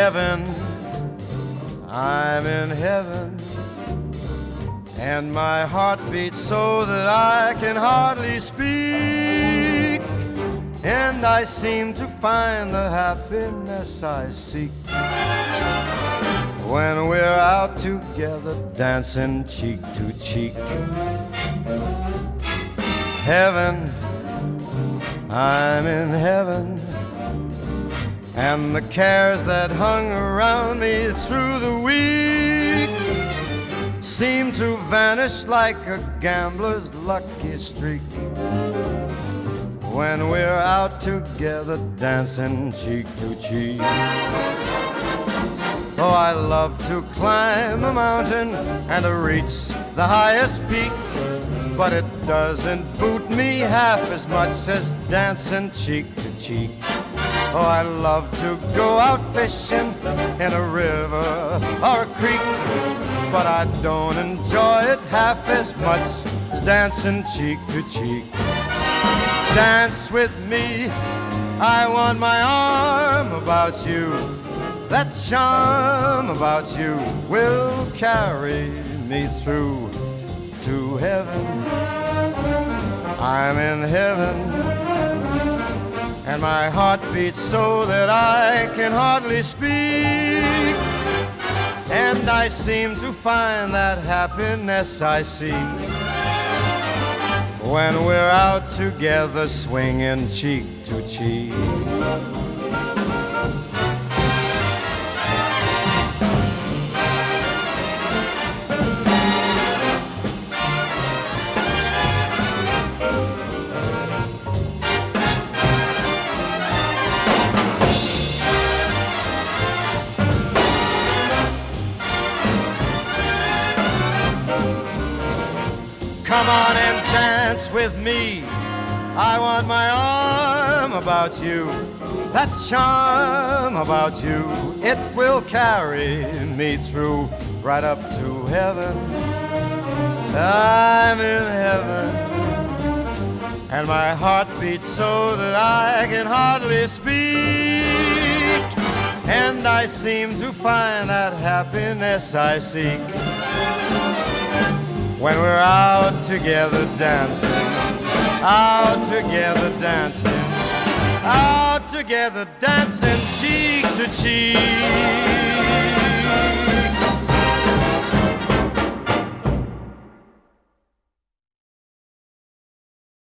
heaven, I'm in heaven, and my heart beats so that I can hardly speak, and I seem to find the happiness I seek when we're out together dancing cheek to cheek. Heaven, I'm in heaven, and the cares that hung around me through the week seem to vanish like a gambler's lucky streak when we're out together dancing cheek to cheek. Oh, I love to climb a mountain and to reach the highest peak, but it doesn't boot me half as much as dancing cheek to cheek. Oh, I love to go out fishing in a river or a creek, but I don't enjoy it half as much as dancing cheek to cheek. Dance with me, I want my arm about you. That charm about you will carry me through to heaven. I'm in heaven, and my heart beats so that I can hardly speak, and I seem to find that happiness I seek when we're out together swinging cheek to cheek. Come on and dance with me, I want my arm about you. That charm about you, it will carry me through right up to heaven. I'm in heaven, and my heart beats so that I can hardly speak, and I seem to find that happiness I seek when we're out together dancing, out together dancing, out together dancing cheek to cheek.